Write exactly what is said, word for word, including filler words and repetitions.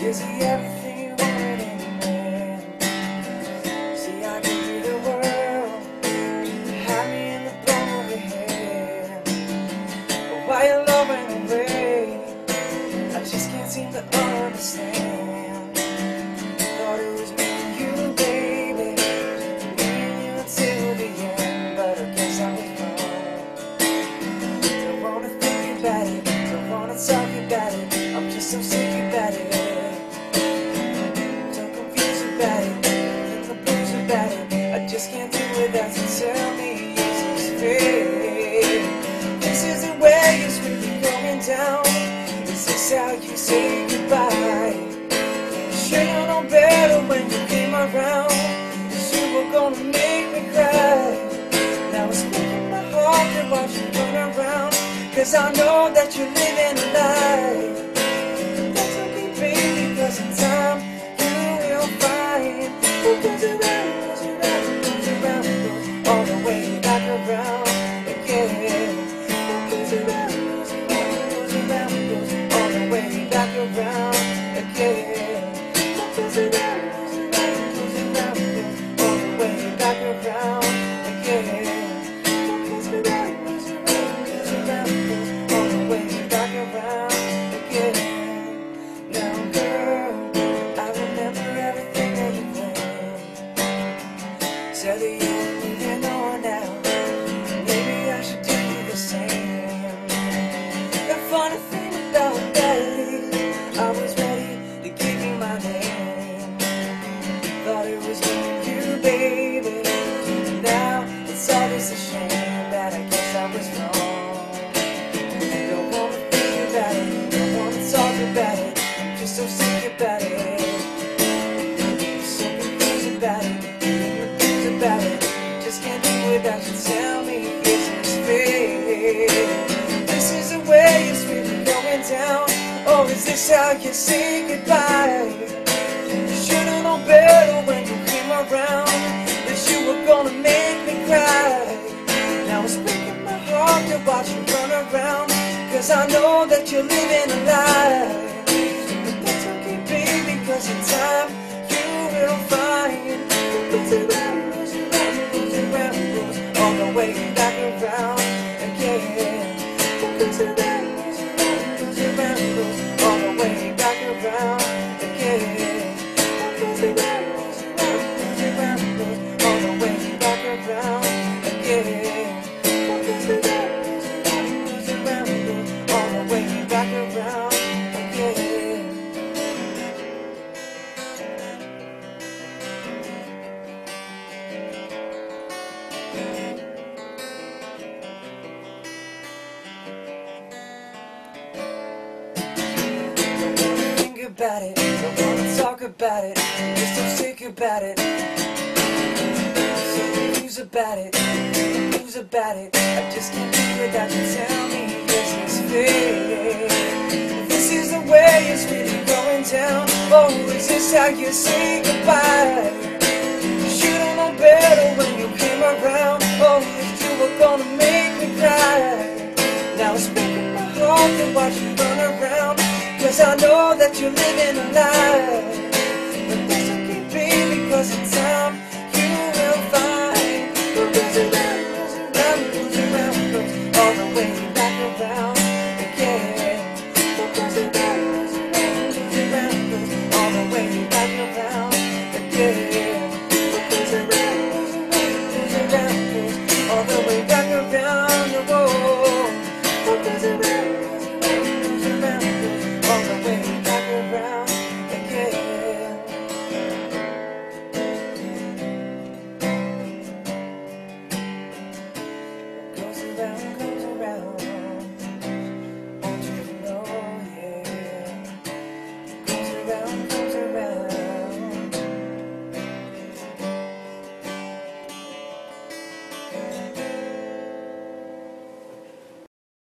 Is he everything you wanted in a man? See, I give you the world, have me in the palm of your hand. But why your love went away, I just can't seem to understand. Thought it was me and you, baby, me and you until the end, but I guess I was wrong. Don't wanna think about it, don't wanna talk about it, I'm just so sick about it. So confused about it, and the blues about it, I just can't do without you. Tell me, is this fake? This isn't where you're really going down. Is this how you say goodbye? Should've known better when you came around, 'cause you were gonna make me cry. Now it's breaking my heart to watch you run around, 'cause I know that you're living a lie. But that's okay, baby, 'cause in time you will find who goes around, goes around, goes around, goes all the way back around again. Who goes around, goes around, goes around, goes all the way back around again. Who goes around, goes around, goes around, goes all the way back around again. Who goes around, goes around, goes around, goes all the way back around again. Now, girl, I remember everything that you planned. Said that you were moving on now, maybe I should do the same. The funny thing about that is, I was ready to give you my name. Thought it was me and you, baby. Now it's all just a shame that I guess I was wrong. Don't wanna think about it, don't wanna talk about it, I'm just so sick about it. So confused about it, confused about it, just can't do without you. Tell me, is this fake? This isn't where you're really going down, or is this how you say goodbye? Should've known better when you came around, that you were gonna make me cry. Now it's breaking my heart to watch you run around, 'cause I know that you're living a lie. But that's okay, baby, 'cause in time you will find who goes around, goes around, goes around, goes all the way back around again. Who goes around, goes around, goes around, goes all the way back around again. Who goes around, goes around, goes around, goes all the way back around again. Who goes around, goes around, goes around, goes all the way back around again. About it, don't wanna talk about it, just so sick about it, so confused about it, confused about it, I just can't do without you. Tell me, is this fake? This is the way it's really going down, oh, is this how you say goodbye? Should've known better when you came around, oh, that you were gonna make me cry. Now it's breaking my heart to watch you run around, 'cause I know that you're living a lie.